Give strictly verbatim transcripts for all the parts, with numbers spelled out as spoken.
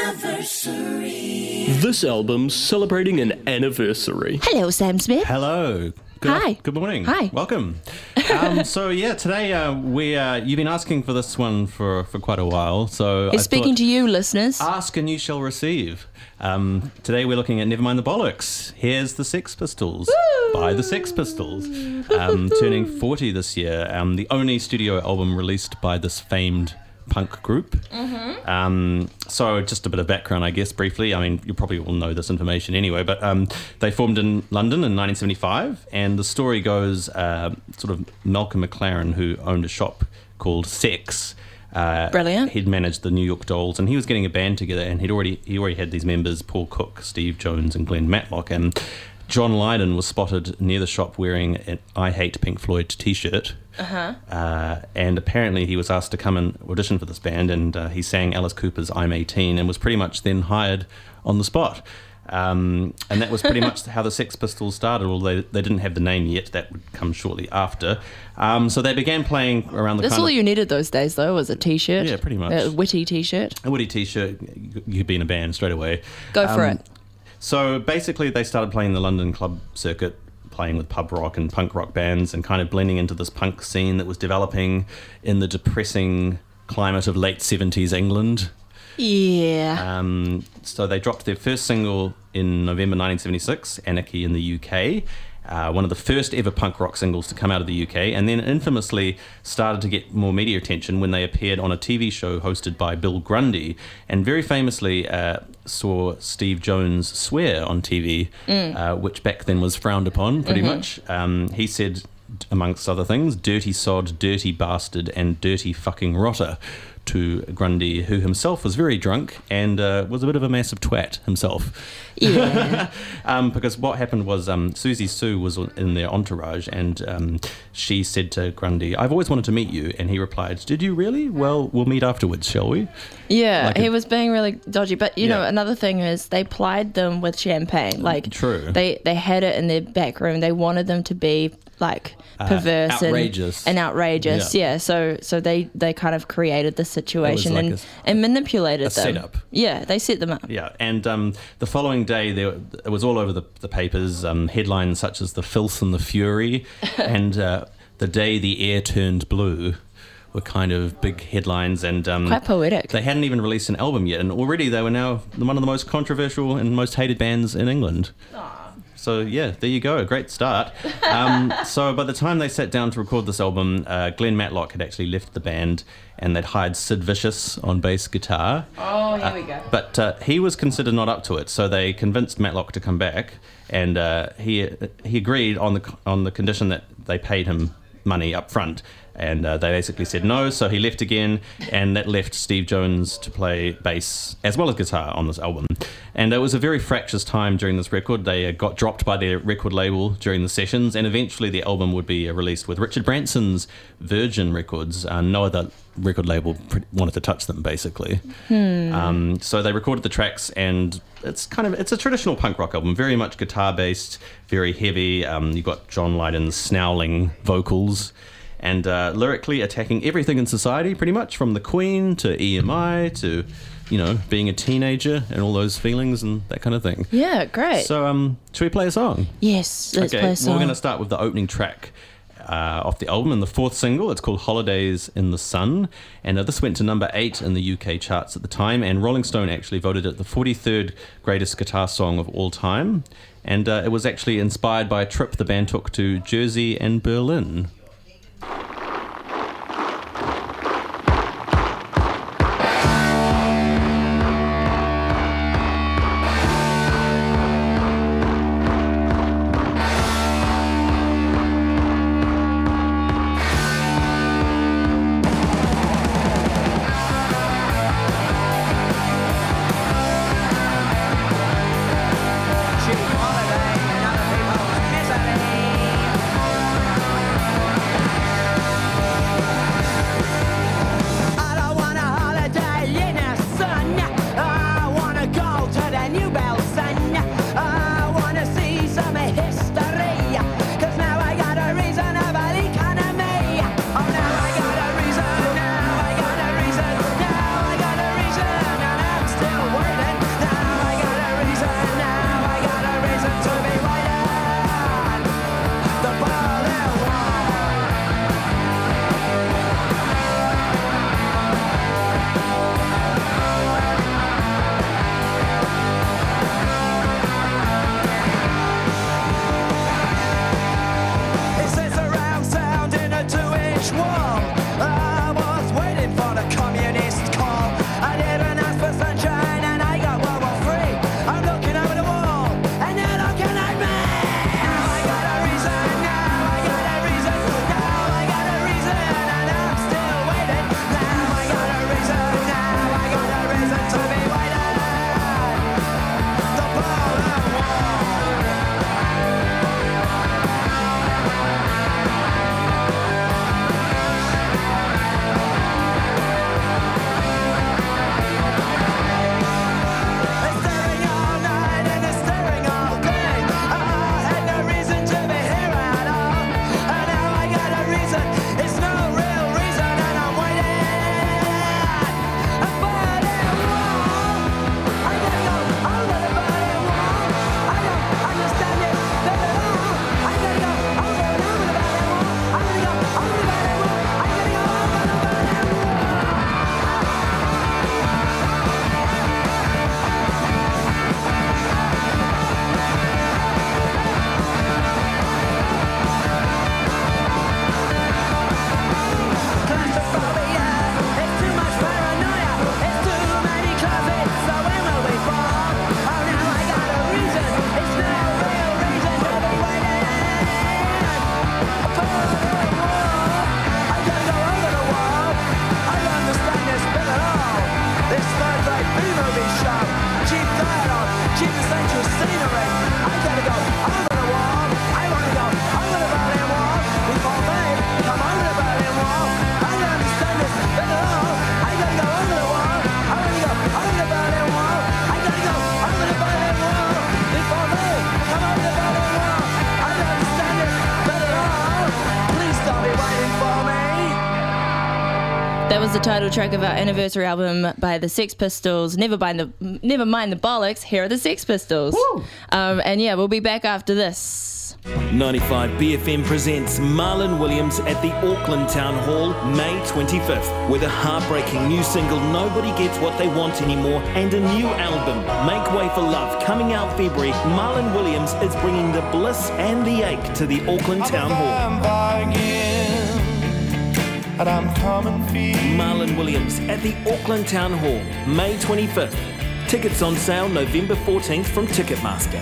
anniversary. This album's celebrating an anniversary. Hello, Sam Smith. Hello. Good Hi. af- good morning. Hi. Welcome. Um, so yeah, today uh, we uh, you've been asking for this one for, for quite a while. So It's speaking to you, listeners. Ask and you shall receive. Um, today we're looking at Nevermind the Bollocks. Here's the Sex Pistols by the Sex Pistols, um, turning forty this year. Um, the only studio album released by this famed punk group. Mm-hmm. Um, so just a bit of background, I guess, briefly. I mean, you probably all know this information anyway, but um, they formed in London in nineteen seventy-five, and the story goes uh, sort of Malcolm McLaren, who owned a shop called Sex. Uh, Brilliant. He'd managed the New York Dolls, and he was getting a band together, and he'd already he already had these members, Paul Cook, Steve Jones, and Glenn Matlock, and John Lydon was spotted near the shop wearing an I Hate Pink Floyd t-shirt. Uh-huh. Uh, and apparently he was asked to come and audition for this band, and uh, he sang Alice Cooper's I'm eighteen and was pretty much then hired on the spot. Um, and that was pretty much how the Sex Pistols started, although they, they didn't have the name yet. That would come shortly after. Um, so they began playing around the That's kind all of... you needed those days, though, was a T-shirt. Yeah, pretty much. A witty T-shirt. A witty t-shirt, you could be in a band straight away. Go for Um, it. So basically they started playing the London club circuit, playing with pub rock and punk rock bands and kind of blending into this punk scene that was developing in the depressing climate of late seventies England. Yeah. Um, so they dropped their first single in November nineteen seventy-six, Anarchy in the U K, uh, one of the first ever punk rock singles to come out of the U K, and then infamously started to get more media attention when they appeared on a T V show hosted by Bill Grundy, and very famously uh, saw Steve Jones swear on T V, mm. uh, which back then was frowned upon pretty mm-hmm. much. Um, he said, amongst other things, dirty sod, dirty bastard, and dirty fucking rotter to Grundy, who himself was very drunk and uh, was a bit of a massive twat himself. Yeah. um, because what happened was um, Susie Sue was in their entourage, and um, she said to Grundy, "I've always wanted to meet you." And he replied, "Did you really? Well, we'll meet afterwards, shall we?" Yeah, Like he a- was being really dodgy. But, you Yeah. know, another thing is they plied them with champagne. Like, True. They, they had it in their back room. They wanted them to be, like, Uh, perverse outrageous. and, and outrageous. Yeah. Yeah, so so they, they kind of created the situation like and, a- and manipulated a them. setup. Yeah, they set them up. Yeah, and um, the following day, there it was all over the, the papers, um, headlines such as "The Filth and the Fury" and uh, "The Day the Air Turned Blue" were kind of big headlines, and um, Quite poetic. they hadn't even released an album yet, and already they were now one of the most controversial and most hated bands in England. So yeah, there you go, a great start. Um, so by the time they sat down to record this album, uh, Glenn Matlock had actually left the band, and they'd hired Sid Vicious on bass guitar. Oh, here we go. Uh, but uh, he was considered not up to it, so they convinced Matlock to come back, and uh, he he agreed on the on the condition that they paid him money up front. And uh, they basically said no, so he left again, and that left Steve Jones to play bass as well as guitar on this album. And it was a very fractious time during this record. They uh, got dropped by their record label during the sessions, and eventually the album would be uh, released with Richard Branson's Virgin Records. Uh, no other record label pr- wanted to touch them, basically. Hmm. Um, so they recorded the tracks, and it's kind of it's a traditional punk rock album, very much guitar based, very heavy. Um, you've got John Lydon's snarling vocals, and uh, lyrically attacking everything in society, pretty much, from the Queen to E M I to, you know, being a teenager and all those feelings and that kind of thing. Yeah, great. So, um, should we play a song? yes, let's okay, play a well, song. we're going to start with the opening track uh, off the album, and the fourth single. It's called Holidays in the Sun, and uh, this went to number eight in the U K charts at the time, and Rolling Stone actually voted it the forty-third greatest guitar song of all time, and uh, it was actually inspired by a trip the band took to Jersey and Berlin. Cheap holiday and other people's misery. That was the title track of our anniversary album by the Sex Pistols. Never mind the, never mind the bollocks. Here are the Sex Pistols. Um, and yeah, we'll be back after this. ninety-five B F M presents Marlon Williams at the Auckland Town Hall, May twenty-fifth, with a heartbreaking new single, Nobody Gets What They Want Anymore, and a new album, Make Way for Love, coming out February. Marlon Williams is bringing the bliss and the ache to the Auckland Town Hall. And I'm coming for you. Marlon Williams at the Auckland Town Hall, May twenty-fifth. Tickets on sale November fourteenth from Ticketmaster.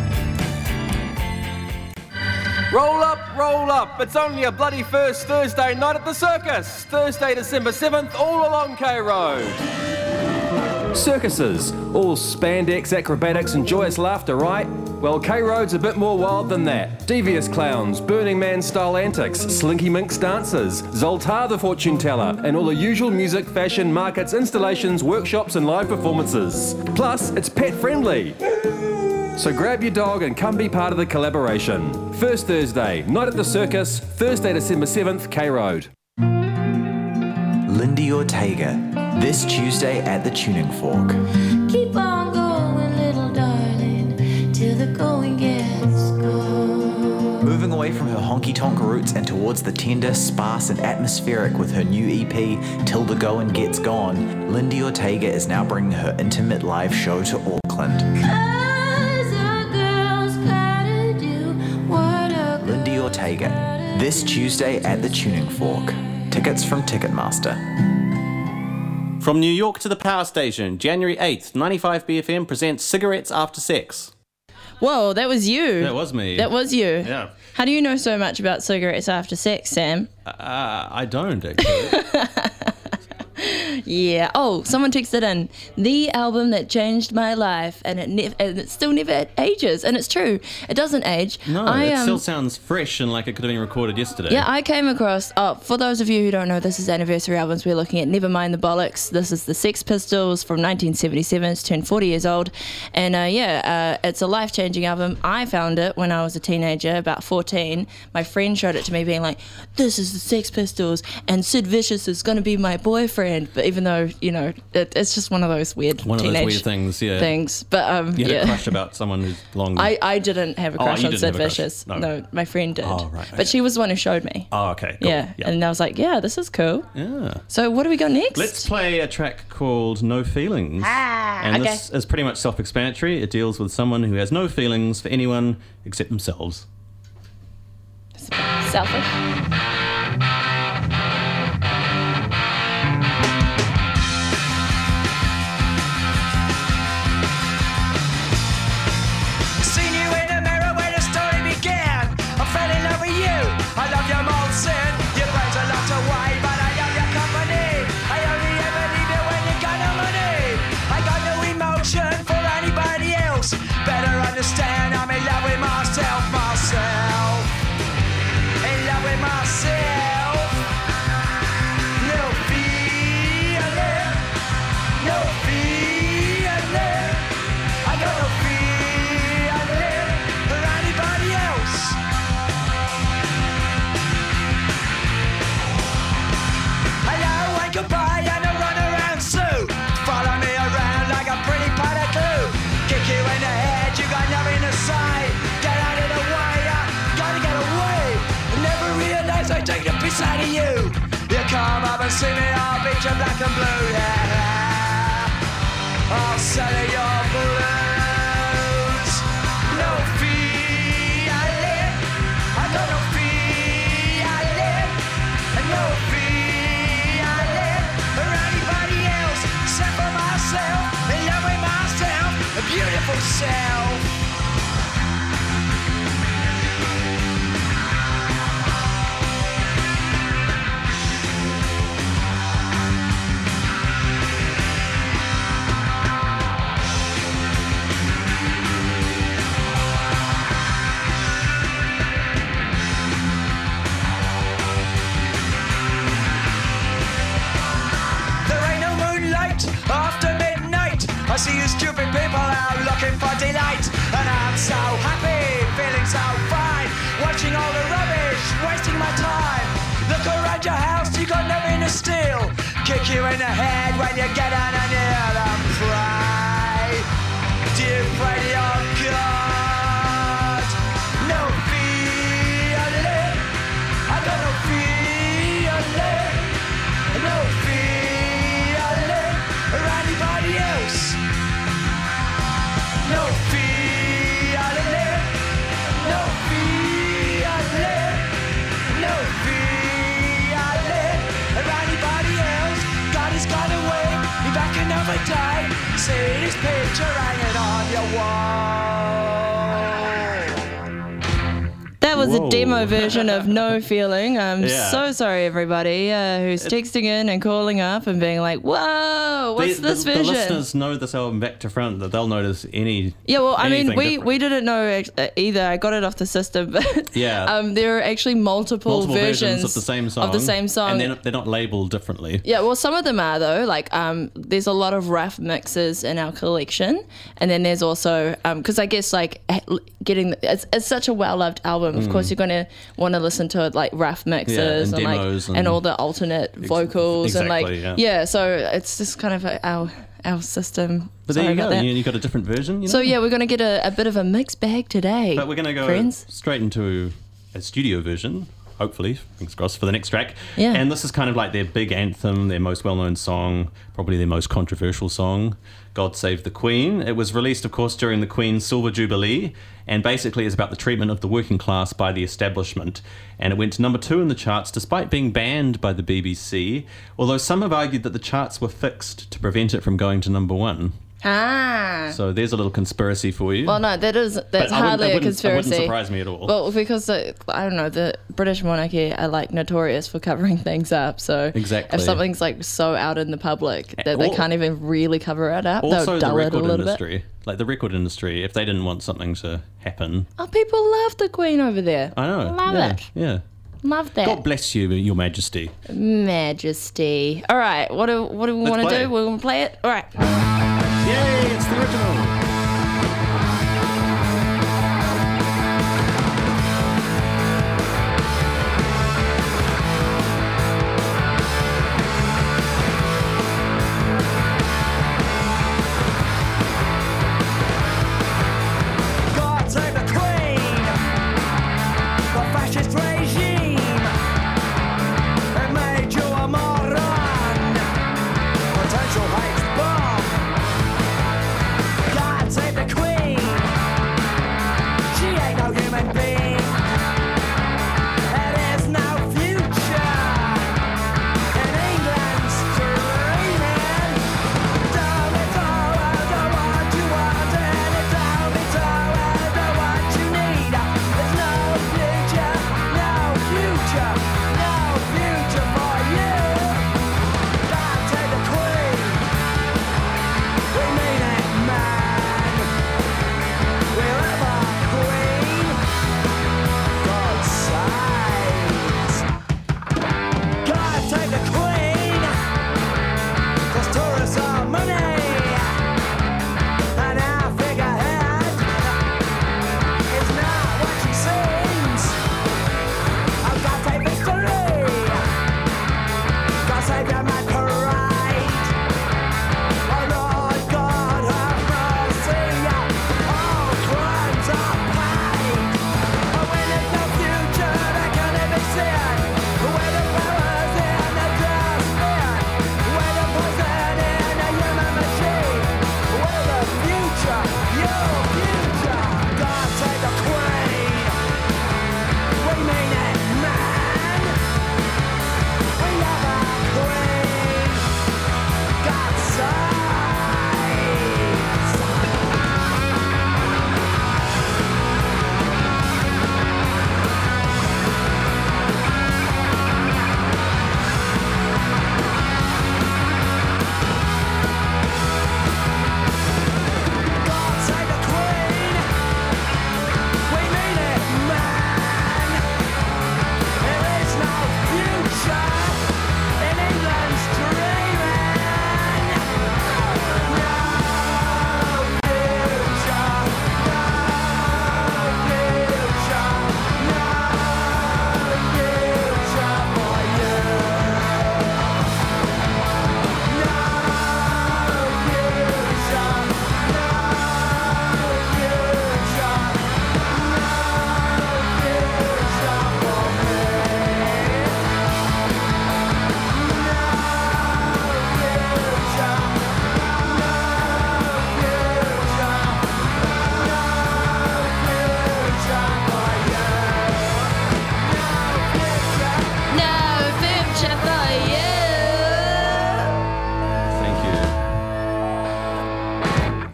Roll up, roll up. It's only a bloody first Thursday night at the circus. Thursday, December seventh, all along K Road. Circuses, all spandex, acrobatics and joyous laughter, right? Well, K Road's a bit more wild than that. Devious clowns, Burning Man style antics, Slinky Minx dancers, Zoltar the fortune teller, and all the usual music, fashion, markets, installations, workshops and live performances. Plus, it's pet friendly. So grab your dog and come be part of the collaboration. First Thursday, night at the circus, Thursday, December seventh, K Road. Lindy Ortega, this Tuesday at the Tuning Fork. Keep on going, little darling, till the going gets gone. Moving away from her honky-tonk roots and towards the tender, sparse and atmospheric with her new E P, Till the Going Gets Gone, Lindy Ortega is now bringing her intimate live show to Auckland. Lindy Ortega, this Tuesday at the Tuning Fork. Tickets from Ticketmaster. From New York to the Power Station, January eighth, ninety-five B F M presents Cigarettes After Sex. Whoa, that was you. That was me. That was you. Yeah. How do you know so much about cigarettes after sex, Sam? Uh, I don't, actually. Yeah. Oh, someone texted in, the album that changed my life, and it never, and it still never ages, and it's true. It doesn't age. No, I, it um, still sounds fresh and like it could have been recorded yesterday. Yeah, I came across, oh, for those of you who don't know, this is anniversary albums we're looking at. Never mind the bollocks. This is the Sex Pistols from nineteen seventy-seven. It's turned forty years old. And uh, yeah, uh, it's a life-changing album. I found it when I was a teenager, about fourteen. My friend showed it to me being like, this is the Sex Pistols, and Sid Vicious is going to be my boyfriend. But even though, you know, it, it's just one of those weird One of teenage those weird things, yeah. things. But um, You had yeah. a crush about someone who's long... I, I didn't have a Oh, crush you on didn't Sid have a crush. Vicious. No. No, my friend did. Oh, right, okay. But she was the one who showed me. Oh, okay. Cool. Yeah. And I was like, yeah, this is cool. Yeah. So what do we got next? Let's play a track called No Feelings. Ah, and okay. this is pretty much self-explanatory. It deals with someone who has no feelings for anyone except themselves. Selfish. I love your Molson, your brains are locked away, but I love your company. I only ever leave you when you got no money. I got no emotion for anybody else. Better understand I'm in love with myself, myself. In love with myself. No feeling, no feeling. I got no feeling for anybody else. Goodbye and a run around suit. Follow me around like a pretty pot of glue. Kick you in the head, you got nothing to say. Get out of the way, I gotta get away. Never realize I take the piss out of you. You come up and see me, I'll beat you black and blue. Yeah, I'll sell you your blues. No feeling, I got no feeling, no feeling. In love with myself, a beautiful self. There ain't no moonlight after midnight. I see you stupid people out looking for delight. And I'm so happy, feeling so fine, watching all the rubbish, wasting my time. Look around your house, you got nothing to steal. you in the head when you get on and hear them pray. Do you pray to your God? No feeling. I got no feeling. No feeling or anybody else. No feeling. No feeling. No feeling or anybody else. God has gone away. Be back another day. See his picture hanging on your wall. That was Whoa. a demo version of No Feeling. I'm Yeah. so sorry, everybody uh, who's texting in and calling up and being like, whoa, what's the, this the, version? The listeners know this album back to front, that they'll notice any. Yeah, well, I mean, anything we, different. we didn't know ex- uh, either. I got it off the system, but Yeah. um, there are actually multiple, multiple versions, of the same song. Of the same song. And they're not, they're not labeled differently. Yeah, well, some of them are though. Like, um, there's a lot of rough mixes in our collection, and then there's also because I guess like h- getting it's, it's such a well loved album. Of course, you're gonna want to listen to it like rough mixes Yeah, and and, like demos and, and- all the alternate vocals and like exactly, yeah. So it's just kind of a, our our system. But Sorry there you about go. that. You, you got a different version. You know? So yeah, we're gonna get a, a bit of a mixed bag today. But we're going to go friends. straight into a studio version, hopefully, fingers crossed, for the next track. Yeah. And this is kind of like their big anthem, their most well-known song, probably their most controversial song, God Save the Queen. It was released, of course, during the Queen's Silver Jubilee, and basically is about the treatment of the working class by the establishment. And it went to number two in the charts, despite being banned by the B B C, although some have argued that the charts were fixed to prevent it from going to number one. Ah. So there's a little conspiracy for you. Well, no, that is that's But I wouldn't- hardly it a wouldn't- it conspiracy. wouldn't surprise me at all. Well, because uh, I don't know, the British monarchy are like notorious for covering things up. So Exactly. if something's like so out in the public that they Al- can't even really cover it up, Also, they'll the dull it a record little bit. industry, like the record industry, if they didn't want something to happen, Oh, people love the Queen over there. I know, Love yeah, it. yeah. Love that. God bless you, Your Majesty. Majesty. All right, what do what do we Let's want to play do? it. We're gonna play it. All right. Yay! It's the original. God save the Queen, the fascist regime. It made you a moron, potential hate bomb. God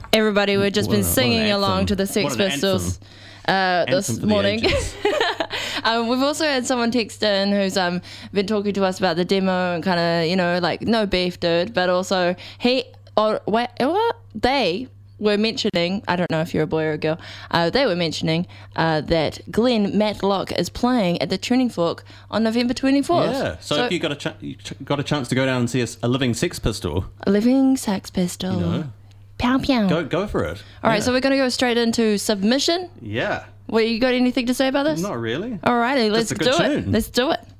Everybody, we've just What been an- what an singing along anthem. to the Sex What an Pistols uh, this Anthem for the morning. ages. um, we've also had someone text in who's um, been talking to us about the demo and kind of, you know, like, no beef, dude, but also he, or what, what they were mentioning, I don't know if you're a boy or a girl, uh, they were mentioning uh, that Glenn Matlock is playing at the Tuning Fork on November twenty-fourth. Yeah. So, if you got a ch- you ch- got a chance to go down and see a, a living Sex Pistol, a living Sex Pistol. you know, Pow pow. go go for it. All right, Yeah. so we're going to go straight into submission. Yeah. Well, you got anything to say about this? Not really. Alrighty, let's a do good it. tune. Let's do it.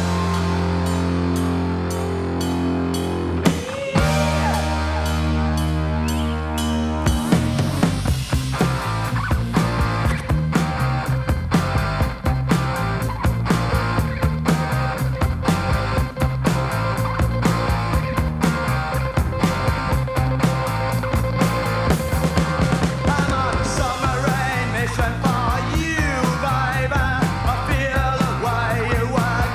I'm on a submarine mission for you, baby. I feel the way you work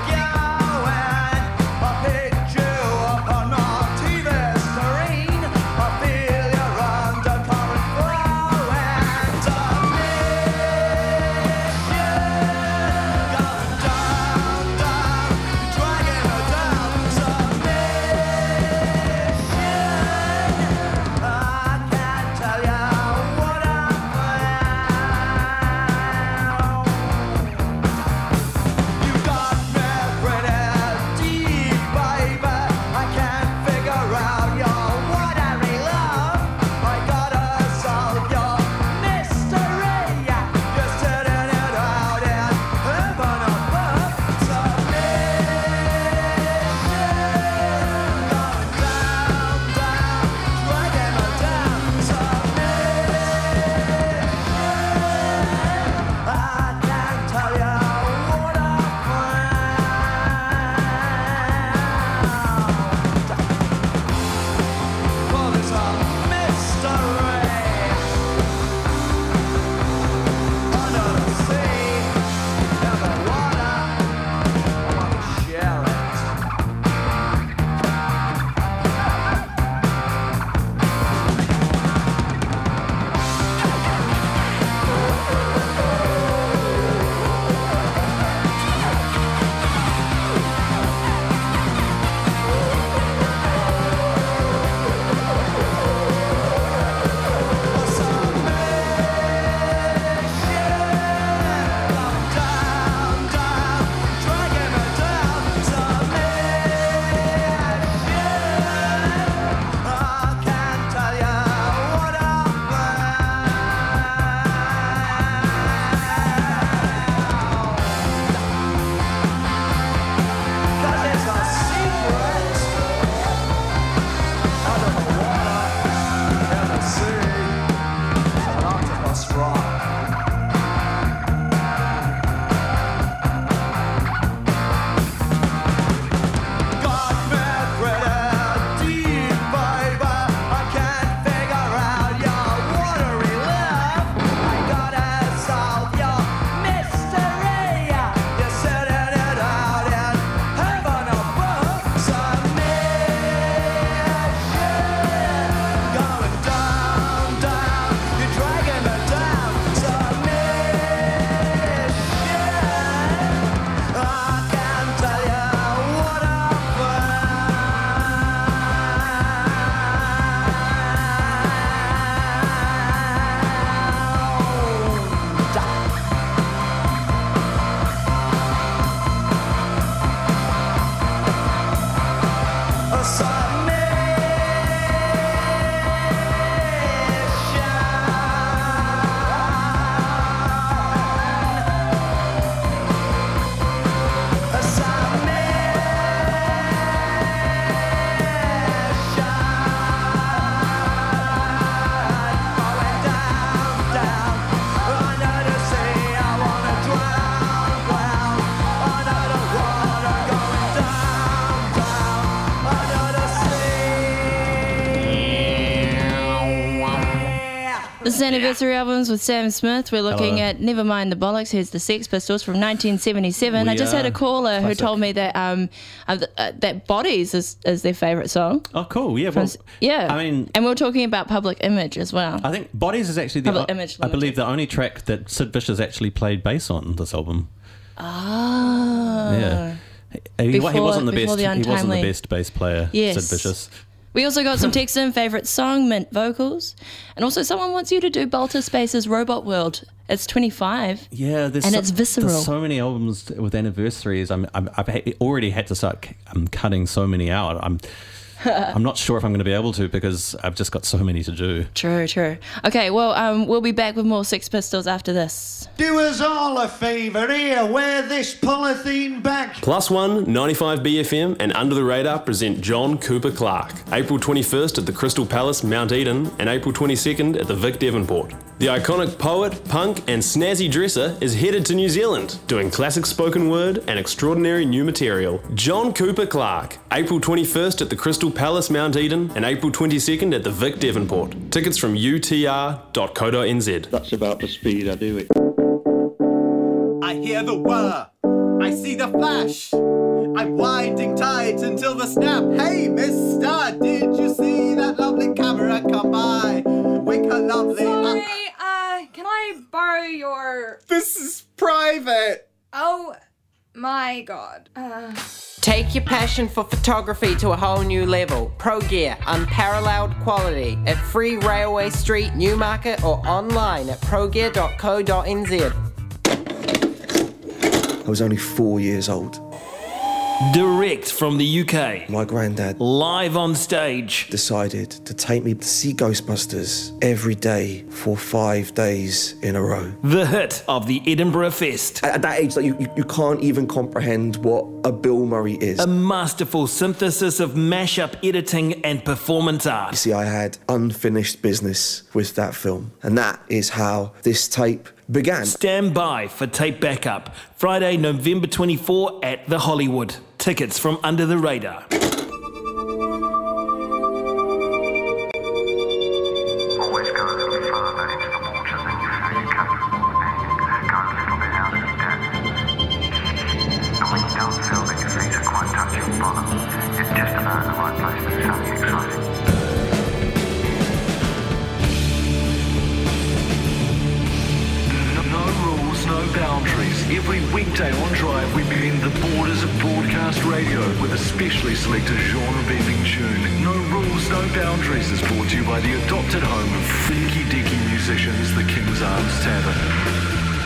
This is Anniversary Albums with Sam Smith. We're looking Hello. at Never Mind the Bollocks. Here's the Sex Pistols from nineteen seventy-seven. We I just had a are caller classic. who told me that um uh, th- uh, that Bodies is, is their favourite song. Oh, cool. Yeah. Well, From- yeah. I mean, and we we're talking about Public Image as well. I think Bodies is actually the Public Image I believe Limited. the only track that Sid Vicious actually played bass on this album. Ah. Yeah. He, he Before- wasn't the before best. the he wasn't the Untimely. best bass player. Yes. Sid Vicious. We also got some text in, favourite song, Mint vocals. And also someone wants you to do Balta Space's Robot World. It's twenty-five. Yeah, there's And so, it's visceral. There's so many albums with anniversaries. I'm, I'm I've ha- already had to start c- I'm cutting so many out. I'm I'm not sure if I'm going to be able to because I've just got so many to do. True, true. Okay, well, um, we'll be back with more Sex Pistols after this. Do us all a favour here, wear this polythene back. Plus One, ninety-five B F M and Under the Radar present John Cooper Clarke. April twenty-first at the Crystal Palace, Mount Eden, and April twenty-second at the Vic Devonport. The iconic poet, punk, and snazzy dresser is headed to New Zealand, doing classic spoken word and extraordinary new material. John Cooper Clarke, April twenty-first at the Crystal Palace, Mount Eden, and April twenty-second at the Vic Devonport. Tickets from u t r dot co dot n z. That's about the speed I do it. I hear the whir. I see the flash. I'm winding tight until the snap. Hey, mister, did you see that lovely camera come by? Wicker lovely. Sorry, uh, can I borrow your... This is private. Oh my god. Uh... Take your passion for photography to a whole new level. Pro Gear, unparalleled quality at Free Railway Street, Newmarket, or online at pro gear dot co dot n z. I was only four years old. Direct from the U K. My granddad Live on stage. decided to take me to see Ghostbusters every day for five days in a row. The hit of the Edinburgh Fest. At, at that age, like, you, you, you can't even comprehend what a Bill Murray is. A masterful synthesis of mashup editing and performance You art. see, I had unfinished business with that film, and that is how this tape began. Stand by for tape backup. Friday, November twenty-fourth at the Hollywood. Tickets from Under the Radar. Every weekday on Drive, we bend the borders of broadcast radio with a specially selected genre-bending tune. No rules, no boundaries is brought to you by the adopted home of freaky-deaky musicians, the King's Arms Tavern.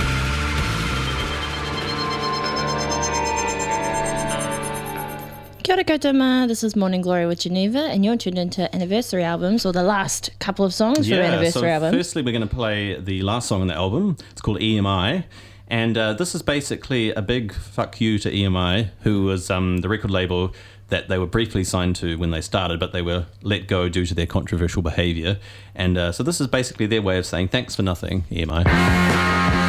Kia ora koutou, this is Morning Glory with Geneva, and you're tuned into Anniversary Albums, or the last couple of songs from Anniversary so Albums. Firstly, we're going to play the last song on the album. It's called E M I. And uh, this is basically a big fuck you to E M I, who was um, the record label that they were briefly signed to when they started, but they were let go due to their controversial behaviour. And uh, so this is basically their way of saying thanks for nothing, E M I.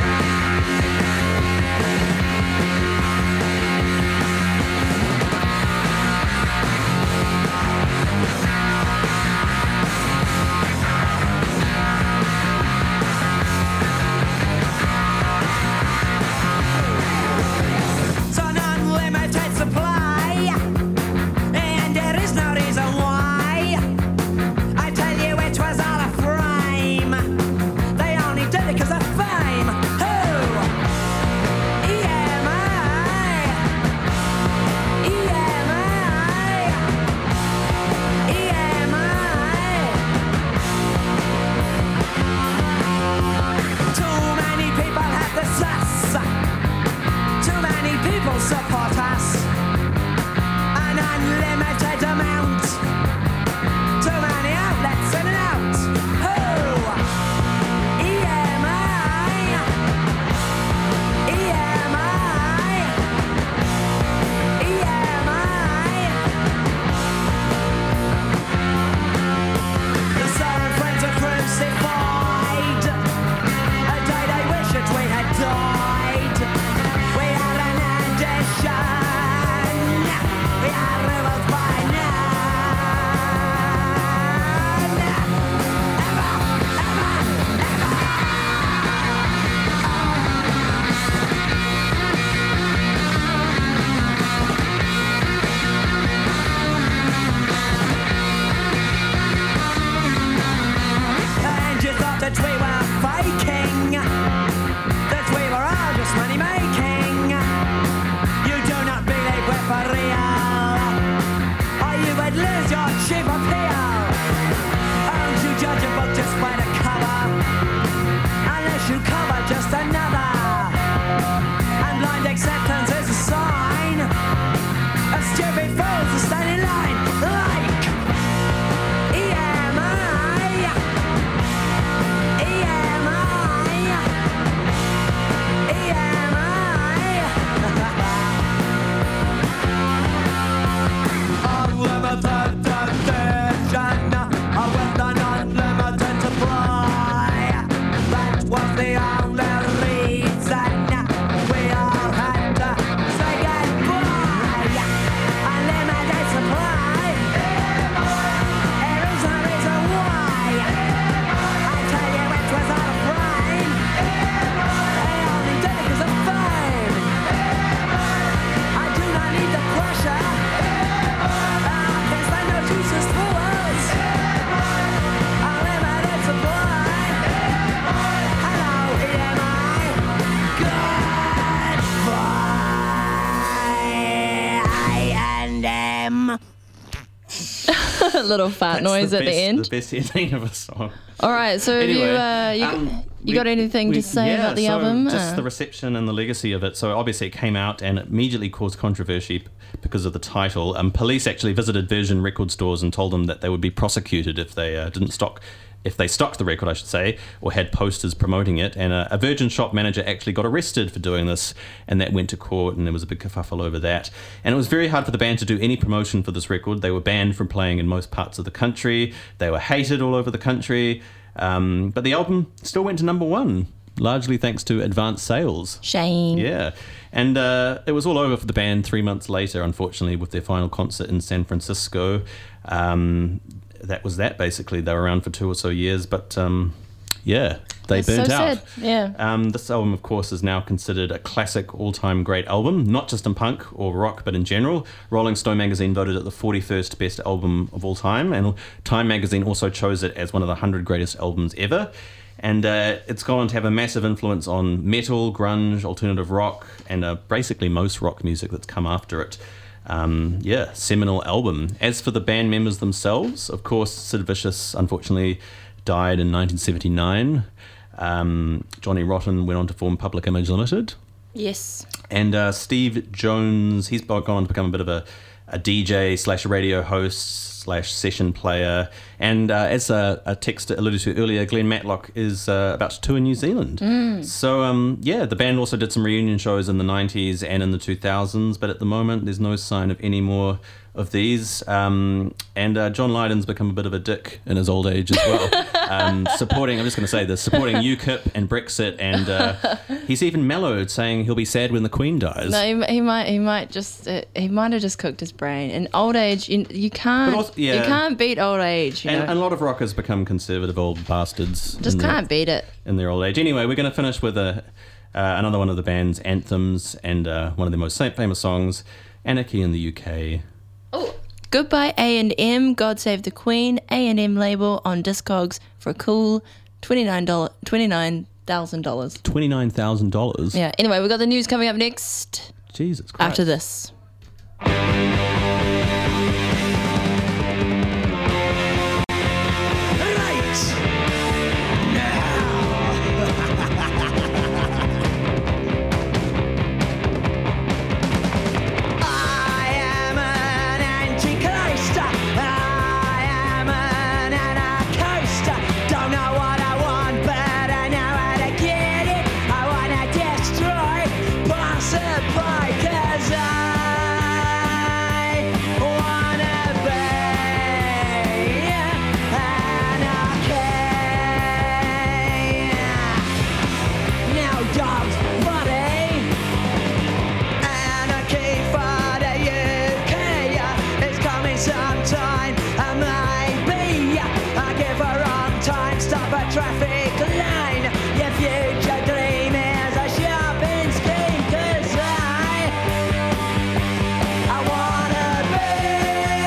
It's an unlimited supply, and there is no reason why. I tell you, it was all a frame. They only did it 'cause of fame. that we were faking, that we were all just money making. You do not believe we're for real, or you would lose your cheap appeal. Don't you judge a book just by the cover, unless you cover just another. And blind acceptance is a sign of stupid fools who stand in line like E M I, E M I, E M I. Unlimited edition with an unlimited supply. That was the only reason we all had to say goodbye. Unlimited supply. There is a reason why. I tell you it was out of frame. They only did it 'cause of fame. I do not need the pressure. I guess I know Jesus for us. Unlimited supply. Hello, E M I. Goodbye. I and M. A little fart noise the at best, the end. The best ending of a song. All right, so have you, Anyway, uh, you, um, you we- got anything we- to say yeah, about the so album? Just Uh, the reception and the legacy of it. So obviously it came out and it immediately caused controversy because of the title. Um, police actually visited Virgin record stores and told them that they would be prosecuted if they uh, didn't stock, if they stocked the record, I should say, or had posters promoting it. And uh, a Virgin shop manager actually got arrested for doing this, and that went to court, and there was a big kerfuffle over that. And it was very hard for the band to do any promotion for this record. They were banned from playing in most parts of the country. They were hated all over the country. Um, but the album still went to number one, largely thanks to advanced sales. Shame. Yeah. And uh, it was all over for the band three months later, unfortunately, with their final concert in San Francisco. Um, that was that, basically. They were around for two or so years, but um, yeah, they That's burnt so out. sad. Yeah. Um, this album, of course, is now considered a classic all-time great album, not just in punk or rock, but in general. Rolling Stone magazine voted it the forty-first best album of all time, and Time magazine also chose it as one of the one hundred greatest albums ever. And uh, it's gone on to have a massive influence on metal, grunge, alternative rock, and uh, basically most rock music that's come after it. Um, yeah, seminal album. As for the band members themselves, of course, Sid Vicious unfortunately died in nineteen seventy-nine. Um, Johnny Rotten went on to form Public Image Limited. Yes. And uh, Steve Jones, he's gone on to become a bit of a, a D J slash radio host slash session player. And uh, as a, a text alluded to earlier, Glenn Matlock is uh, about to tour in New Zealand. Mm. So, um, yeah, the band also did some reunion shows in the nineties and in the two thousands, but at the moment there's no sign of any more of these. Um, and uh, John Lydon's become a bit of a dick in his old age as well. um, supporting, I'm just going to say this, supporting UKIP and Brexit, and uh, he's even mellowed, saying he'll be sad when the Queen dies. No, he, he might. He might just. Uh, he might have just cooked his brain. In old age, you, you can't. But also- yeah. You can't beat old age. You And, know? and a lot of rockers become conservative old bastards. Just in their- can't beat it. in their old age. Anyway, we're going to finish with a, uh, another one of the band's anthems and uh, one of their most famous songs, Anarchy in the U K. Oh, Goodbye A and M, God Save the Queen, A and M label on Discogs for a cool twenty-nine dollars, twenty-nine thousand dollars. twenty-nine thousand dollars? Yeah, anyway, we've got the news coming up next. Jesus Christ. After this. Sometime I might be I give a wrong time, stop a traffic line. Your future dream is a shopping scheme, 'cause I I wanna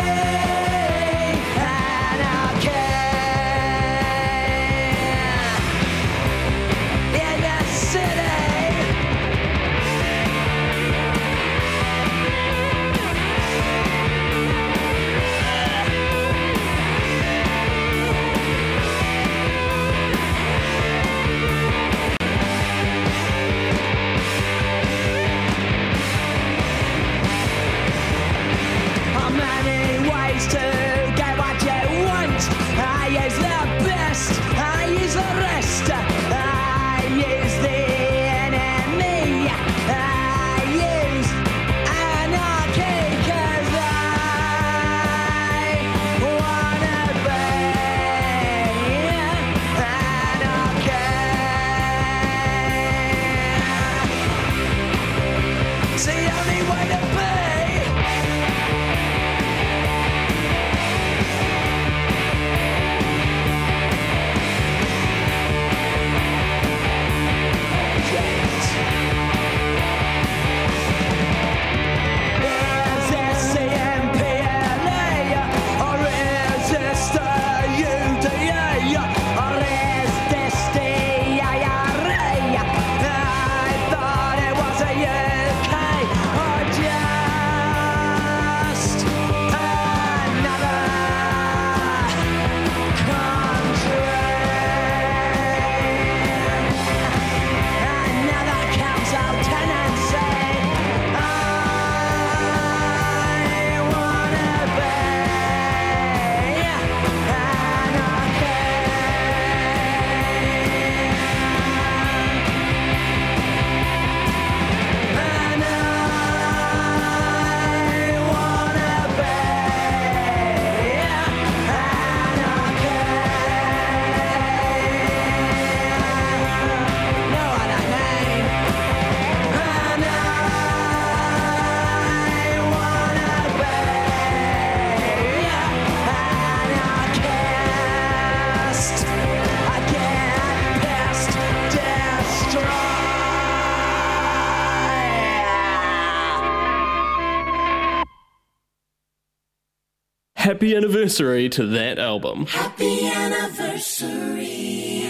be anarchy. happy anniversary to that album. Happy anniversary.